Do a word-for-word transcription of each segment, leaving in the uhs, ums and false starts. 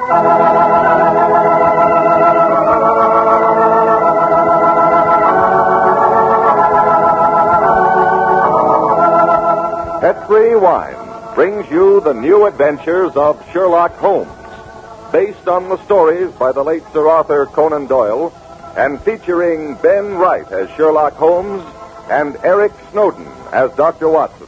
Petri Wine brings you the new adventures of Sherlock Holmes, based on the stories by the late Sir Arthur Conan Doyle, and featuring Ben Wright as Sherlock Holmes and Eric Snowden as Doctor Watson.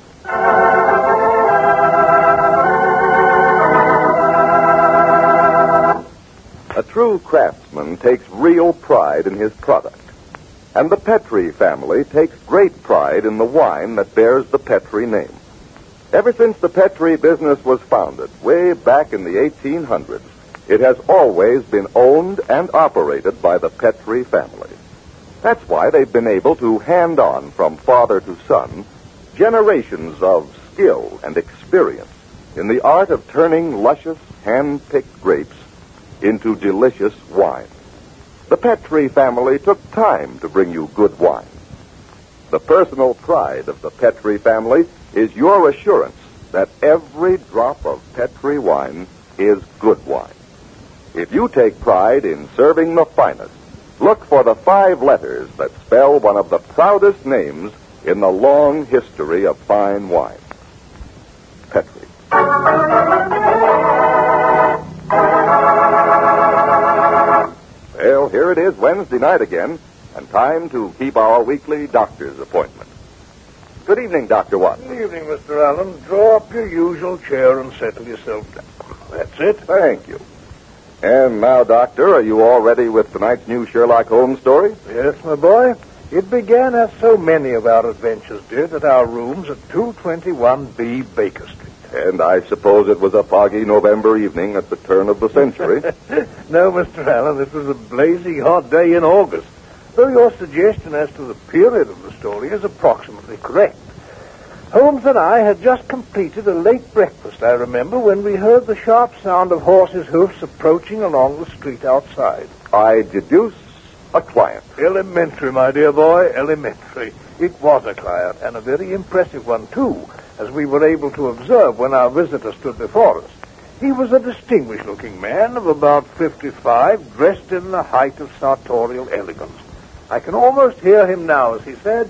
A true craftsman takes real pride in his product, and the Petri family takes great pride in the wine that bears the Petri name. Ever since the Petri business was founded, way back in the eighteen hundreds, it has always been owned and operated by the Petri family. That's why they've been able to hand on from father to son generations of skill and experience in the art of turning luscious, hand-picked grapes into delicious wine. The Petri family took time to bring you good wine. The personal pride of the Petri family is your assurance that every drop of Petri wine is good wine. If you take pride in serving the finest, look for the five letters that spell one of the proudest names in the long history of fine wine. Petri. Well, here it is Wednesday night again, and time to keep our weekly doctor's appointment. Good evening, Doctor Watson. Good evening, Mister Allen. Draw up your usual chair and settle yourself down. That's it. Thank you. And now, Doctor, are you all ready with tonight's new Sherlock Holmes story? Yes, my boy. It began, as so many of our adventures did, at our rooms at two twenty-one B Baker Street. And I suppose it was a foggy November evening at the turn of the century. No, Mister Allen, it was a blazing hot day in August, though your suggestion as to the period of the story is approximately correct. Holmes and I had just completed a late breakfast, I remember, when we heard the sharp sound of horses' hoofs approaching along the street outside. I deduce a client. Elementary, my dear boy, elementary. It was a client, and a very impressive one, too, as we were able to observe when our visitor stood before us. He was a distinguished-looking man of about fifty-five, dressed in the height of sartorial elegance. I can almost hear him now as he said,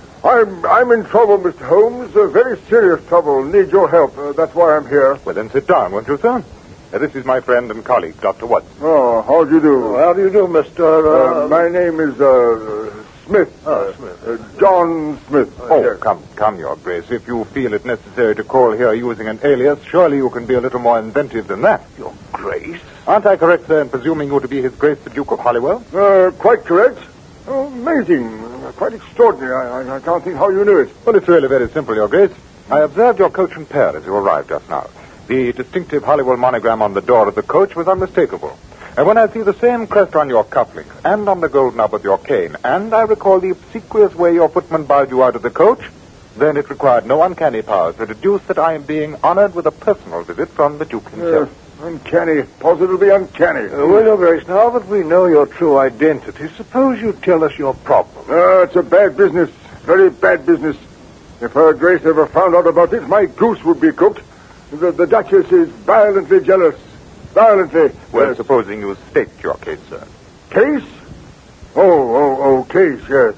I'm I'm in trouble, Mister Holmes. Uh, very serious trouble. Need your help. Uh, that's why I'm here. Well, then sit down, won't you, sir? Uh, this is my friend and colleague, Doctor Watson. Oh, how do you do? How do you do, Mister Uh... Uh, my name is uh, Smith. Oh, Smith. Uh, John Smith. Oh, yes. come, come, Your Grace. If you feel it necessary to call here using an alias, surely you can be a little more inventive than that. Your Grace? Aren't I correct, sir, in presuming you to be His Grace the Duke of Holywell? Uh, quite correct. Oh, amazing. Uh, quite extraordinary. I, I, I can't think how you knew it. Well, it's really very simple, Your Grace. I observed your coach and pair as you arrived just now. The distinctive Holywell monogram on the door of the coach was unmistakable. And when I see the same crest on your cufflinks and on the gold knob of your cane, and I recall the obsequious way your footman bowed you out of the coach, then it required no uncanny powers to deduce that I am being honored with a personal visit from the Duke himself. Uh, uncanny. Positively uncanny. Uh, well, Your Grace, now that we know your true identity, suppose you tell us your problem. Uh, it's a bad business. Very bad business. If Her Grace ever found out about it, my goose would be cooked. The, the Duchess is violently jealous. Violently. Well, yes. supposing you state your case, sir. Case? Oh, oh, oh, case, yes.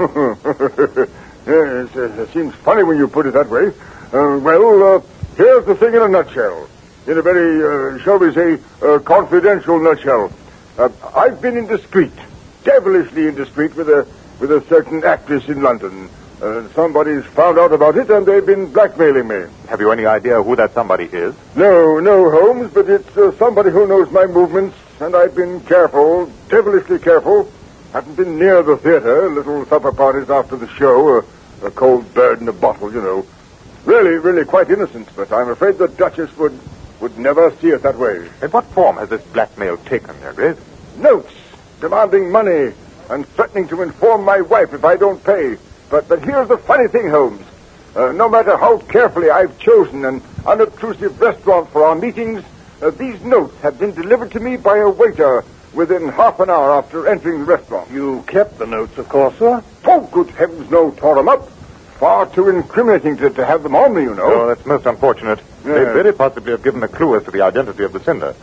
Yes, it seems funny when you put it that way. Uh, well, uh, here's the thing in a nutshell. In a very, uh, shall we say, uh, confidential nutshell. Uh, I've been indiscreet, devilishly indiscreet with a with a certain actress in London. Uh, somebody's found out about it, and they've been blackmailing me. Have you any idea who that somebody is? No, no, Holmes, but it's uh, somebody who knows my movements, and I've been careful, devilishly careful. Haven't been near the theater, little supper parties after the show, a, a cold bird in a bottle, you know. Really, really quite innocent, but I'm afraid the Duchess would, would never see it that way. In what form has this blackmail taken, Your Grace? Notes, demanding money, and threatening to inform my wife if I don't pay. But but here's the funny thing, Holmes. Uh, no matter how carefully I've chosen an unobtrusive restaurant for our meetings, uh, these notes have been delivered to me by a waiter within half an hour after entering the restaurant. You kept the notes, of course, sir? Oh, good heavens, no, tore them up. Far too incriminating to, to have them on me, you know. Oh, that's most unfortunate. Yeah. They very possibly have given a clue as to the identity of the sender.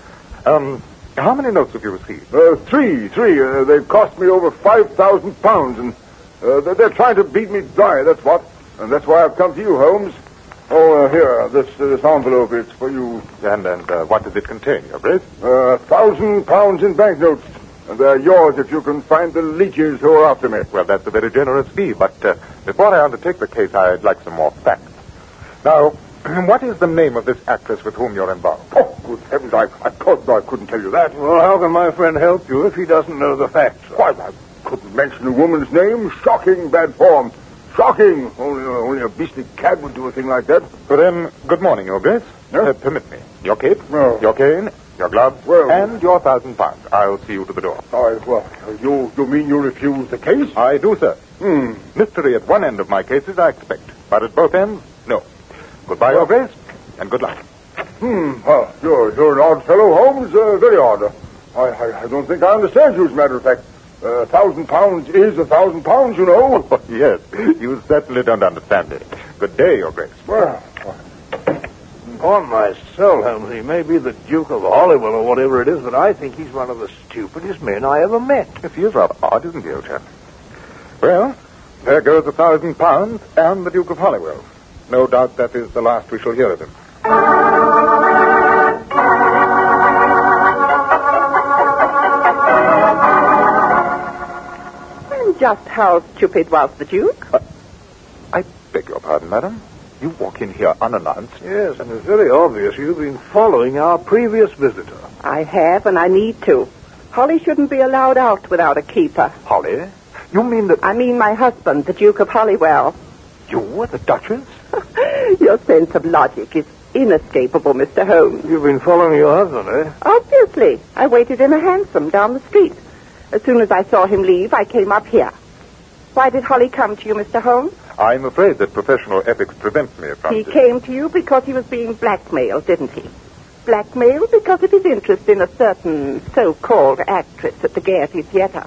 Um, how many notes have you received? Uh, three, three. Uh, they've cost me over five thousand pounds, and uh, they're, they're trying to beat me dry, that's what. And that's why I've come to you, Holmes. Oh, uh, here, this uh, this envelope, it's for you. And, and uh, what does it contain, Your Grace? A uh, thousand pounds in banknotes. And they're yours if you can find the leeches who are after me. Well, that's a very generous fee, but uh, before I undertake the case, I'd like some more facts. Now, what is the name of this actress with whom you're involved? Oh, good heavens, I, I thought I couldn't tell you that. Well, how can my friend help you if he doesn't know the facts? Why, I couldn't mention a woman's name. Shocking bad form. Shocking. Only, uh, only a beastly cad would do a thing like that. Well, then, good morning, Your Grace. Yes? Uh, permit me. Your cape, No. your cane, your gloves, Well- and your thousand pounds. I'll see you to the door. I, well, you, you mean you refuse the case? I do, sir. Hmm. Mystery at one end of my cases, I expect. But at both ends, no. Goodbye, Your Grace, and good luck. Hmm. Well, you're, you're an odd fellow, Holmes. Uh, very odd. I, I, I don't think I understand you, as a matter of fact. A thousand pounds is a thousand pounds, you know. Oh, yes, you certainly don't understand it. Good day, Your Grace. Well, On my soul, Holmes, he may be the Duke of Hollywood or whatever it is, but I think he's one of the stupidest men I ever met. Yes, he is rather odd, isn't he, old chap? Well, there goes a thousand pounds and the Duke of Hollywood. No doubt that is the last we shall hear of him. And just how stupid was the Duke? Uh, I beg your pardon, madam. You walk in here unannounced. Yes, and it's very obvious you've been following our previous visitor. I have, and I need to. Holly shouldn't be allowed out without a keeper. Holly? You mean that I mean my husband, the Duke of Hollywell. you were the Duchess? Your sense of logic is inescapable, Mister Holmes. You've been following your husband, eh? Obviously. I waited in a hansom down the street. As soon as I saw him leave, I came up here. Why did Holly come to you, Mister Holmes? I'm afraid that professional ethics prevents me from... He this. came to you because he was being blackmailed, didn't he? Blackmailed because of his interest in a certain so-called actress at the Gaiety Theater.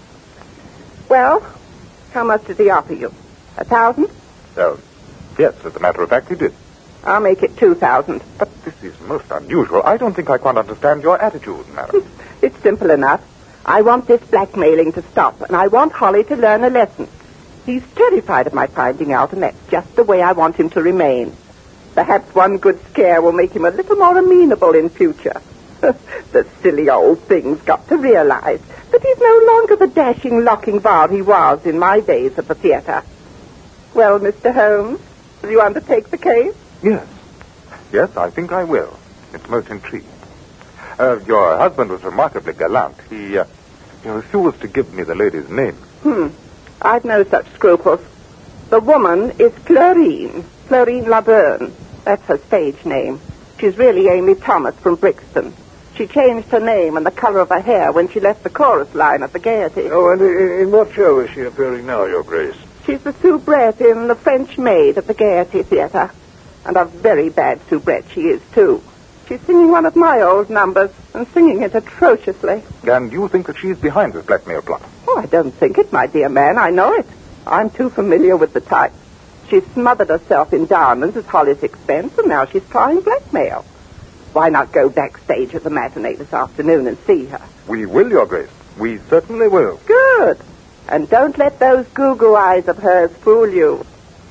Well, how much did he offer you? A thousand? Oh, yes, as a matter of fact, he did. I'll make it two thousand. But this is most unusual. I don't think I quite understand your attitude, madam. It's simple enough. I want this blackmailing to stop, and I want Holly to learn a lesson. He's terrified of my finding out, and that's just the way I want him to remain. Perhaps one good scare will make him a little more amenable in future. The silly old thing's got to realize that he's no longer the dashing Lochinvar he was in my days at the theater. Well, Mister Holmes, will you undertake the case? Yes. Yes, I think I will. It's most intriguing. Uh, your husband was remarkably gallant. He, uh, he refused to give me the lady's name. Hmm. I've no such scruples. The woman is Florine. Florine Laverne. That's her stage name. She's really Amy Thomas from Brixton. She changed her name and the color of her hair when she left the chorus line at the Gaiety. Oh, and in, in what show is she appearing now, Your Grace? She's the soubrette in The French Maid at the Gaiety Theater. And a very bad soubrette she is, too. She's singing one of my old numbers and singing it atrociously. And you think that she's behind this blackmail plot? Oh, I don't think it, my dear man. I know it. I'm too familiar with the type. She smothered herself in diamonds at Holly's expense, and now she's trying blackmail. Why not go backstage at the matinee this afternoon and see her? We will, Your Grace. We certainly will. Good. And don't let those goo-goo eyes of hers fool you.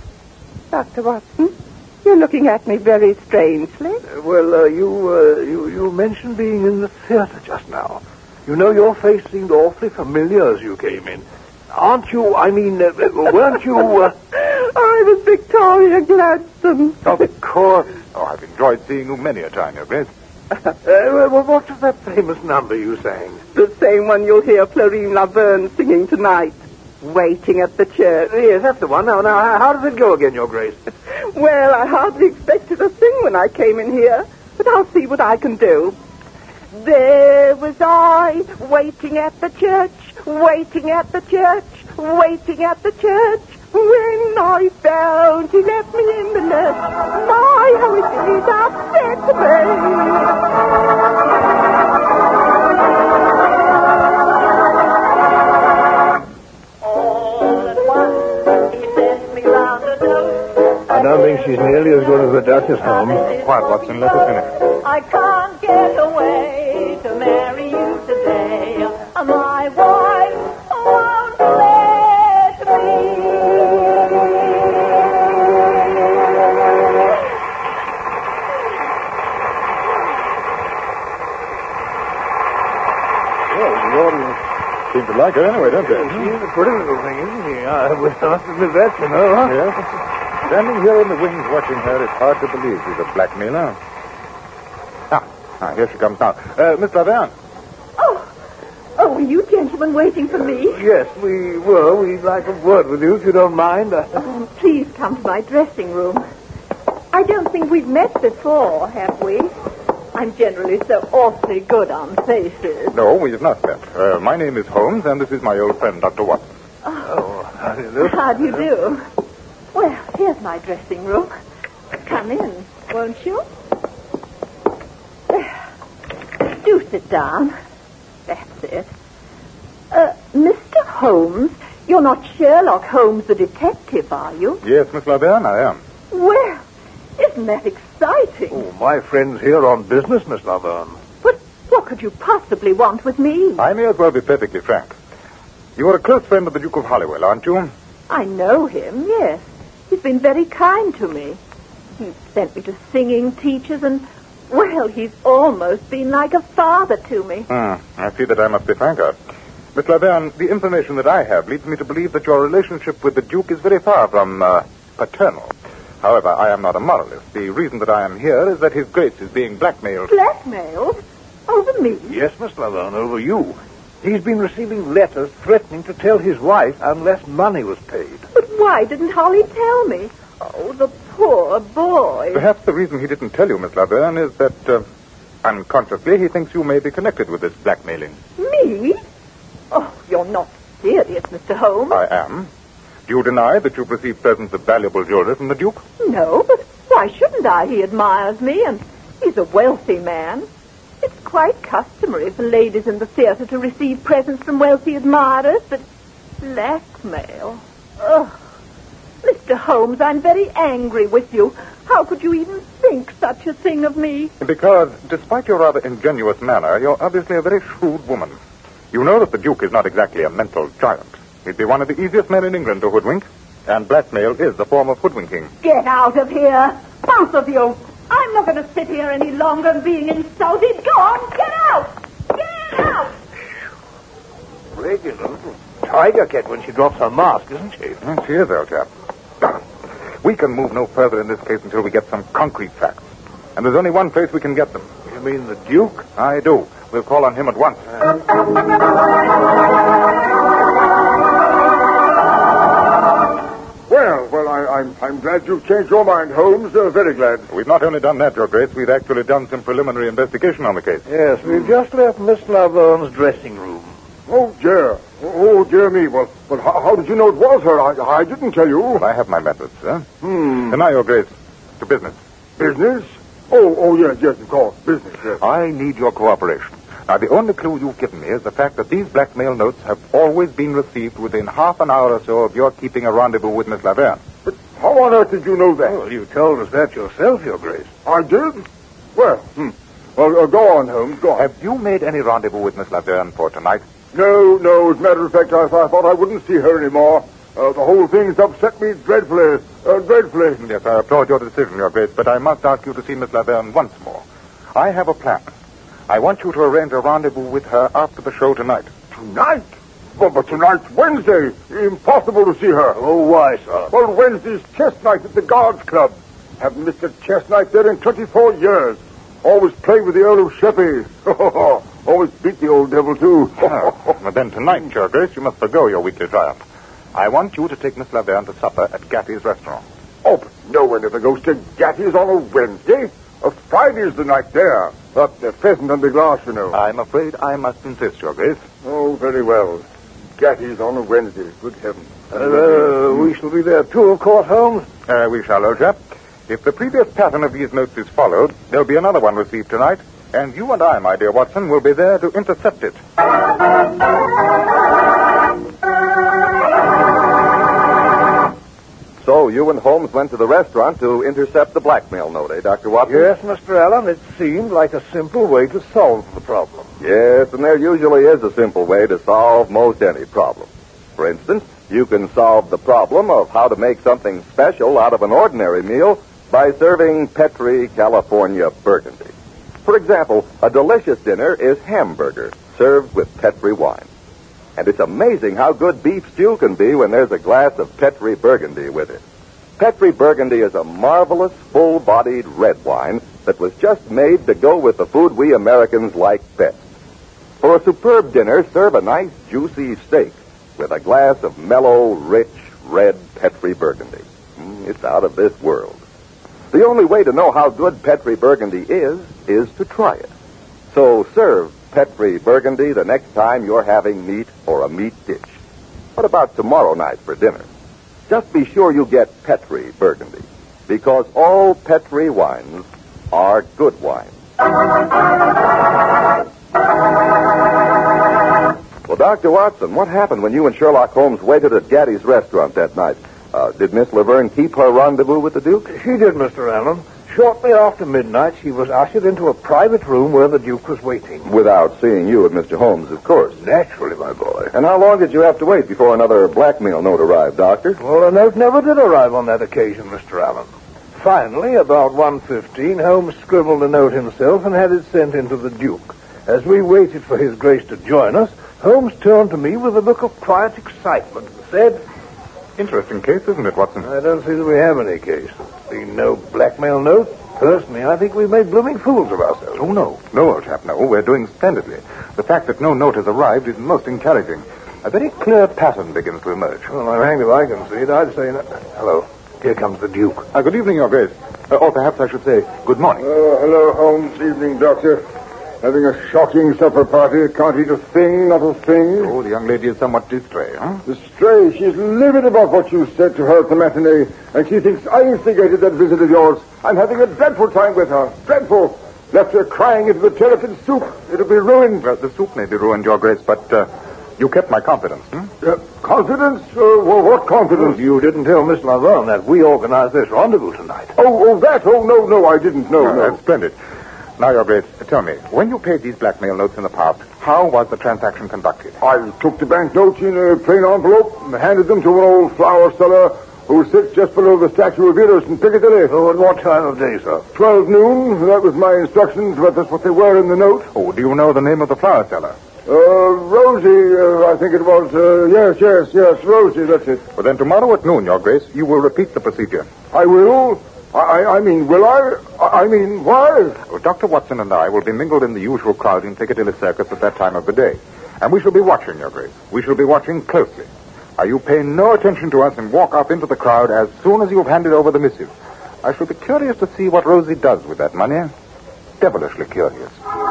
Doctor Watson, you're looking at me very strangely. Uh, well, uh, you, uh, you you mentioned being in the theater just now. You know, your face seemed awfully familiar as you came in. Aren't you, I mean, uh, weren't you... Uh... I was Victoria Gladstone. Of course. Oh, I've enjoyed seeing you many a time, Your Grace. uh, well, what was that famous number you sang? The same one you'll hear Florine Laverne singing tonight. Waiting at the church. Yes, that's the one. Now, now, how does it go again, Your Grace? Well, I hardly expected to sing when I came in here, but I'll see what I can do. There was I, waiting at the church, waiting at the church, waiting at the church. When I found he left me in the lurch, my, how it did upset All at once, he sent me round the door. I don't think she's nearly as good as the Duchess, Holmes. Quiet, Watson. Let us finish. I can't get away to the audience. Seem to like her anyway, don't they? She's a pretty little thing, isn't she? I must admit that, you know. Huh? Yes. Standing here in the wings watching her, it's hard to believe she's a blackmailer. Ah, ah here she comes now. Uh, Miss Laverne. Oh, oh, were you gentlemen waiting for me? Yes, we were. We'd like a word with you, if you don't mind. Oh, please come to my dressing room. I don't think we've met before, have we? I'm generally so awfully good on faces. No, we have not met. Uh, my name is Holmes, and this is my old friend, Doctor Watson. Oh, how do you do? How do you do? Well, here's my dressing room. Come in, won't you? There. Do sit down. That's it. Uh, Mister Holmes, you're not Sherlock Holmes the detective, are you? Yes, Miss Laverne, I am. Well, isn't that exciting? Oh, my friend's here on business, Miss Laverne. But what could you possibly want with me? I may as well be perfectly frank. You are a close friend of the Duke of Hollywell, aren't you? I know him, yes. He's been very kind to me. He's sent me to singing teachers, and, well, he's almost been like a father to me. Hmm, I see that I must be franker. Miss Laverne, the information that I have leads me to believe that your relationship with the Duke is very far from uh, paternal. However, I am not a moralist. The reason that I am here is that His Grace is being blackmailed. Blackmailed? Over me? Yes, Miss Laverne, over you. He's been receiving letters threatening to tell his wife unless money was paid. But why didn't Holly tell me? Oh, the poor boy. Perhaps the reason he didn't tell you, Miss Laverne, is that, uh, unconsciously, he thinks you may be connected with this blackmailing. Me? Oh, you're not serious, Mister Holmes. I am. Do you deny that you've received presents of valuable jewelry from the Duke? No, but why shouldn't I? He admires me, and he's a wealthy man. It's quite customary for ladies in the theater to receive presents from wealthy admirers, but blackmail? Ugh. Mister Holmes, I'm very angry with you. How could you even think such a thing of me? Because, despite your rather ingenuous manner, you're obviously a very shrewd woman. You know that the Duke is not exactly a mental giant. He'd be one of the easiest men in England to hoodwink, and blackmail is a form of hoodwinking. Get out of here, both of you. I'm not going to sit here any longer being insulted. Go on, get out! Get out! Regular little tiger cat when she drops her mask, isn't she? Well, she is, old chap. We can move no further in this case until we get some concrete facts. And there's only one place we can get them. You mean the Duke? I do. We'll call on him at once. Well, well, I, I'm, I'm glad you've changed your mind, Holmes. Uh, very glad. We've not only done that, Your Grace, we've actually done some preliminary investigation on the case. Yes, we've just left Miss Laverne's dressing room. Oh, dear. Oh, dear me. Well, well how, how did you know it was her? I, I didn't tell you. Well, I have my methods, sir. Hmm. And now, Your Grace, to business. Business? Oh, oh, yes, yes, of course. Business, yes. I need your cooperation. Now, the only clue you've given me is the fact that these blackmail notes have always been received within half an hour or so of your keeping a rendezvous with Miss Laverne. But how on earth did you know that? Well, you told us that yourself, Your Grace. I did? Well, hmm. Well, uh, go on, Holmes, go on. Have you made any rendezvous with Miss Laverne for tonight? No, no. As a matter of fact, I, I thought I wouldn't see her anymore. Uh, the whole thing's upset me dreadfully, uh, dreadfully. Yes, I applaud your decision, Your Grace, but I must ask you to see Miss Laverne once more. I have a plan. I want you to arrange a rendezvous with her after the show tonight. Tonight? Well, but tonight's Wednesday. Impossible to see her. Oh, why, sir? Well, Wednesday's chess night at the Guards Club. Haven't missed a chess night there in twenty-four years. Always play with the Earl of Sheppey. Always beat the old devil, too. Oh, well, then tonight, Your Grace, you must forgo your weekly triumph. I want you to take Miss Laverne to supper at Gatty's restaurant. Oh, but no one ever goes to Gatty's on a Wednesday. A Friday's the night there. Up the pheasant and the glass, you know. I'm afraid I must insist, Your Grace. Oh, very well. Gatty's on a Wednesday. Good heavens. Uh, we shall be there, too, of course, Holmes. Uh, we shall, old chap. If the previous pattern of these notes is followed, there'll be another one received tonight, and you and I, my dear Watson, will be there to intercept it. So you and Holmes went to the restaurant to intercept the blackmail note, eh, Doctor Watson? Yes, Mister Allen, it seemed like a simple way to solve the problem. Yes, and there usually is a simple way to solve most any problem. For instance, you can solve the problem of how to make something special out of an ordinary meal by serving Petri California Burgundy. For example, a delicious dinner is hamburger, served with Petri wine. And it's amazing how good beef stew can be when there's a glass of Petri Burgundy with it. Petri Burgundy is a marvelous, full-bodied red wine that was just made to go with the food we Americans like best. For a superb dinner, serve a nice, juicy steak with a glass of mellow, rich, red Petri Burgundy. Mm, it's out of this world. The only way to know how good Petri Burgundy is, is to try it. So serve Petri Burgundy the next time you're having meat or a meat dish. What about tomorrow night for dinner? Just be sure you get Petri Burgundy, because all Petri wines are good wines. Well, Doctor Watson, what happened when you and Sherlock Holmes waited at Gaddy's restaurant that night? Uh, did Miss Laverne keep her rendezvous with the Duke? She did, Mister Allen. Shortly after midnight, she was ushered into a private room where the Duke was waiting. Without seeing you and Mister Holmes, of course. Naturally, my boy. And how long did you have to wait before another blackmail note arrived, Doctor? Well, a note never did arrive on that occasion, Mister Allen. Finally, about one fifteen, Holmes scribbled a note himself and had it sent in to the Duke. As we waited for His Grace to join us, Holmes turned to me with a look of quiet excitement and said, Interesting case, isn't it, Watson? I don't see that we have any case. Being no blackmail note, personally, I think we've made blooming fools of ourselves. Oh, no. No, old chap, no. We're doing splendidly. The fact that no note has arrived is most encouraging. A very clear pattern begins to emerge. Well, I'm hanged if I can see it. I'd say... No. Hello. Here comes the Duke. Uh, good evening, Your Grace. Uh, or perhaps I should say good morning. Oh, hello, Holmes. Evening, Doctor. Having a shocking supper party. Can't eat a thing, not a thing. Oh, the young lady is somewhat distrait, huh? Distrait. She's livid about what you said to her at the matinee, and she thinks I instigated that visit of yours. I'm having a dreadful time with her. Dreadful. Left her crying into the terrapin soup. It'll be ruined. Well, the soup may be ruined, Your Grace, but uh, you kept my confidence, hmm? Uh, confidence? Uh, well, what confidence? You didn't tell Miss Laverne that we organized this rendezvous tonight. Oh, oh, that? Oh, no, no, I didn't. No, no. no. That's splendid. Now, Your Grace, tell me, when you paid these blackmail notes in the past, how was the transaction conducted? I took the banknotes in a plain envelope and handed them to an old flower seller who sits just below the statue of Venus in Piccadilly. Oh, at what time of day, sir? Twelve noon. That was my instructions, but that's what they were in the note. Oh, do you know the name of the flower seller? Uh, Rosie, uh, I think it was. Uh, yes, yes, yes, Rosie, that's it. Well, then tomorrow at noon, Your Grace, you will repeat the procedure. I will? I, I mean, will I? I mean, why? Well, Doctor Watson and I will be mingled in the usual crowd in Piccadilly Circus at that time of the day. And we shall be watching, Your Grace. We shall be watching closely. Now, you pay no attention to us and walk up into the crowd as soon as you've handed over the missive. I shall be curious to see what Rosie does with that money. Devilishly curious.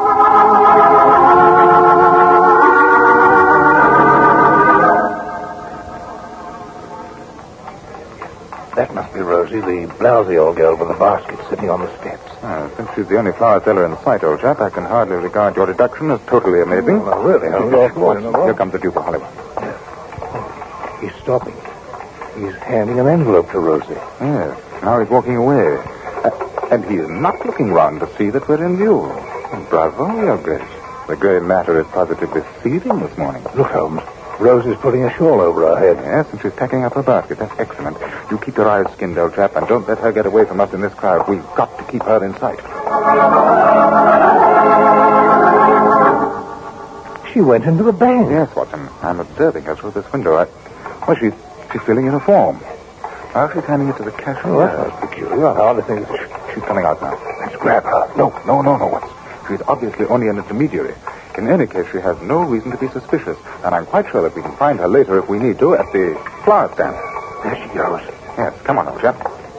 That must be Rosie, the blousy old girl with the basket sitting on the steps. Ah, since she's the only flower seller in sight, old chap, I can hardly regard your deduction as totally amazing. Oh, really? I'm Yes, Watson, here comes the Duke of Hollywood. He's stopping. He's handing an envelope to Rosie. Yes, now he's walking away. Uh, and he's not looking round to see that we're in view. Bravo, Your Grace. The grey matter is positively seething this morning. Look, Holmes. Rosie's putting a shawl over her head. Yes, and she's packing up her basket. That's excellent. You keep your eyes skinned, old chap, and don't let her get away from us in this crowd. We've got to keep her in sight. She went into the bank. Yes, Watson. I'm observing her through this window. I... Well, she's, she's filling in a form. Now she's handing it to the cashier. Oh, that's peculiar. I hardly think it's... She's coming out now. Let's grab her. No, no, no, no, Watson. She's obviously only an intermediary. In any case, she has no reason to be suspicious, and I'm quite sure that we can find her later if we need to at the flower stand. There she goes. Yes, come on, old chap.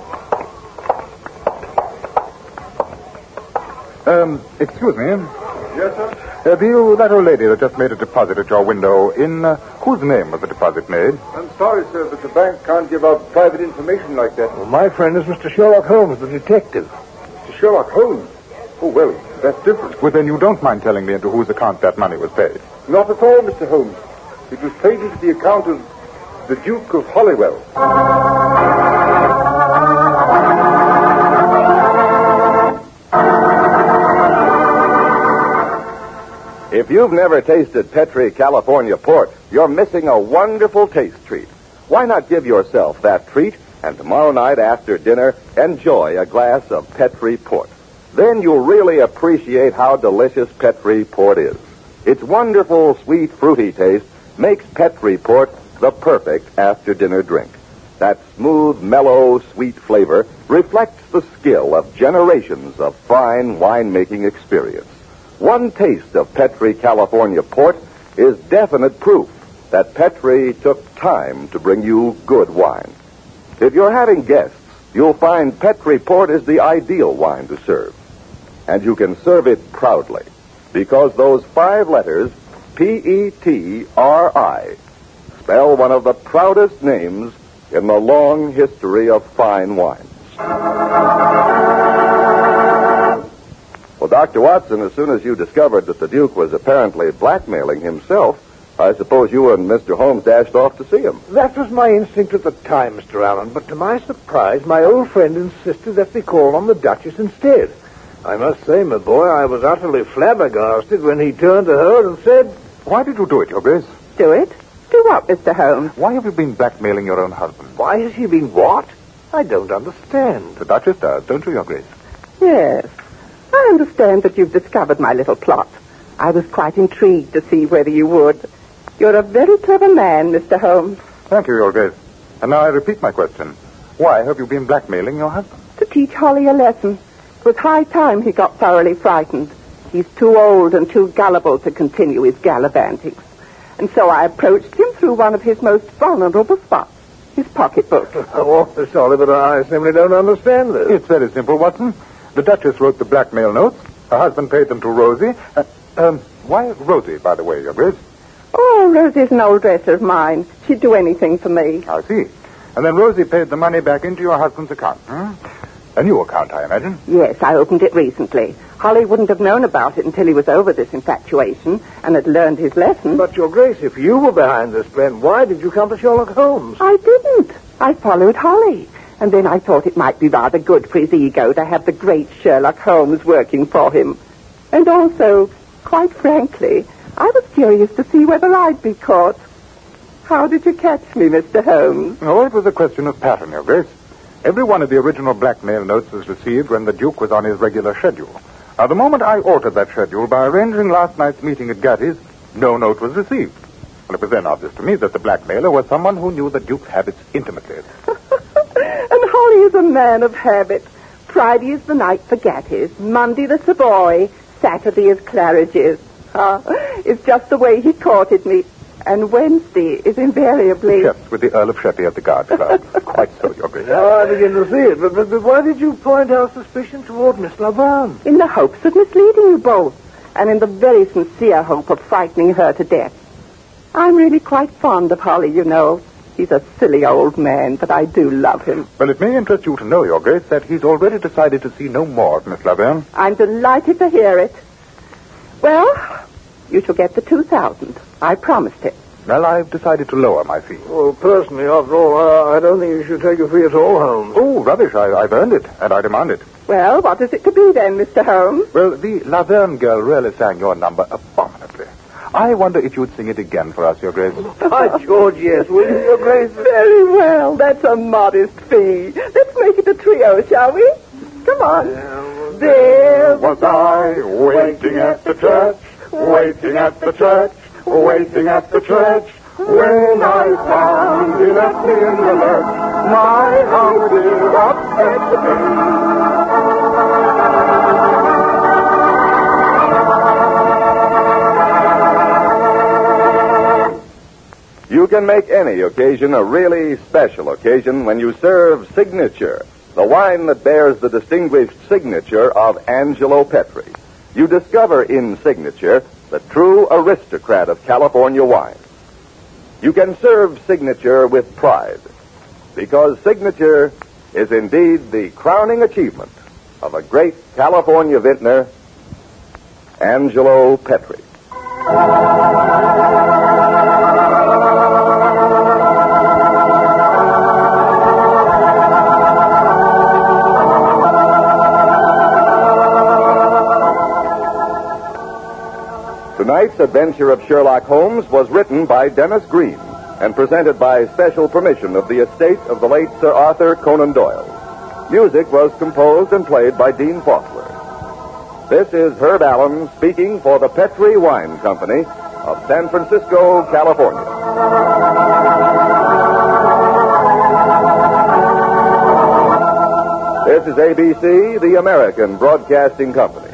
Um, excuse me. Yes, sir? Uh, do you, that old lady that just made a deposit at your window, in uh, whose name was the deposit made? I'm sorry, sir, but the bank can't give out private information like that. Well, my friend is Mister Sherlock Holmes, the detective. Mister Sherlock Holmes? Oh, well, that's different. Well, then you don't mind telling me into whose account that money was paid? Not at all, Mister Holmes. It was paid into the account of the Duke of Holywell. If you've never tasted Petri California port, you're missing a wonderful taste treat. Why not give yourself that treat, and tomorrow night after dinner, enjoy a glass of Petri port. Then you'll really appreciate how delicious Petri port is. Its wonderful, sweet, fruity taste makes Petri Port the perfect after-dinner drink. That smooth, mellow, sweet flavor reflects the skill of generations of fine winemaking experience. One taste of Petri California Port is definite proof that Petri took time to bring you good wine. If you're having guests, you'll find Petri Port is the ideal wine to serve. And you can serve it proudly, because those five letters, P E T R I, spell one of the proudest names in the long history of fine wines. Well, Doctor Watson, as soon as you discovered that the Duke was apparently blackmailing himself, I suppose you and Mister Holmes dashed off to see him. That was my instinct at the time, Mister Allen, but to my surprise, my old friend insisted that we call on the Duchess instead. I must say, my boy, I was utterly flabbergasted when he turned to her and said, Why did you do it, Your Grace? Do it? Do what, Mister Holmes? Why have you been blackmailing your own husband? Why has he been what? I don't understand. The Duchess does, don't you, Your Grace? Yes. I understand that you've discovered my little plot. I was quite intrigued to see whether you would. You're a very clever man, Mister Holmes. Thank you, Your Grace. And now I repeat my question. Why have you been blackmailing your husband? To teach Holly a lesson. It was high time he got thoroughly frightened. He's too old and too gullible to continue his gallivantings. And so I approached him through one of his most vulnerable spots, his pocketbook. Oh, sorry, but I simply don't understand this. It's very simple, Watson. The Duchess wrote the blackmail notes. Her husband paid them to Rosie. Uh, um, why Rosie, by the way, Your Grace? Oh, Rosie's an old dresser of mine. She'd do anything for me. I see. And then Rosie paid the money back into your husband's account, hmm? A new account, I imagine. Yes, I opened it recently. Holly wouldn't have known about it until he was over this infatuation and had learned his lesson. But, Your Grace, if you were behind this plan, why did you come to Sherlock Holmes? I didn't. I followed Holly. And then I thought it might be rather good for his ego to have the great Sherlock Holmes working for him. And also, quite frankly, I was curious to see whether I'd be caught. How did you catch me, Mister Holmes? Oh, it was a question of pattern, Your Grace. Every one of the original blackmail notes was received when the Duke was on his regular schedule. Now, the moment I altered that schedule by arranging last night's meeting at Gatti's, no note was received. And it was then obvious to me that the blackmailer was someone who knew the Duke's habits intimately. And Holly is a man of habit. Friday is the night for Gatti's, Monday the Savoy, Saturday is Claridge's. Ah, it's just the way he courted me. And Wednesday is invariably... Yes, with the Earl of Sheppey at the Guards Club. Quite so, Your Grace. Now I begin to see it. But, but, but why did you point our suspicion toward Miss Laverne? In the hopes of misleading you both, and in the very sincere hope of frightening her to death. I'm really quite fond of Holly, you know. He's a silly old man, but I do love him. Well, it may interest you to know, Your Grace, that he's already decided to see no more of Miss Laverne. I'm delighted to hear it. Well, you shall get the two thousand. I promised it. Well, I've decided to lower my fee. Well, personally, after all, uh, I don't think you should take a fee at all, Holmes. Oh, rubbish. I, I've earned it, and I demand it. Well, what is it to be then, Mister Holmes? Well, the Laverne girl really sang your number abominably. I wonder if you'd sing it again for us, Your Grace. By George, yes. Will you, Your Grace? Very well. That's a modest fee. Let's make it a trio, shall we? Come on. Yeah, there Was I waiting at the church, waiting at the church, waiting at the church, when I found he left me in the lurch, my heart did upset me. You can make any occasion a really special occasion when you serve Signature, the wine that bears the distinguished signature of Angelo Petri. You discover in Signature the true aristocrat of California wine. You can serve Signature with pride, because Signature is indeed the crowning achievement of a great California vintner, Angelo Petri. Tonight's adventure of Sherlock Holmes was written by Dennis Green and presented by special permission of the estate of the late Sir Arthur Conan Doyle. Music was composed and played by Dean Faulkner. This is Herb Allen speaking for the Petri Wine Company of San Francisco, California. This is A B C, the American Broadcasting Company.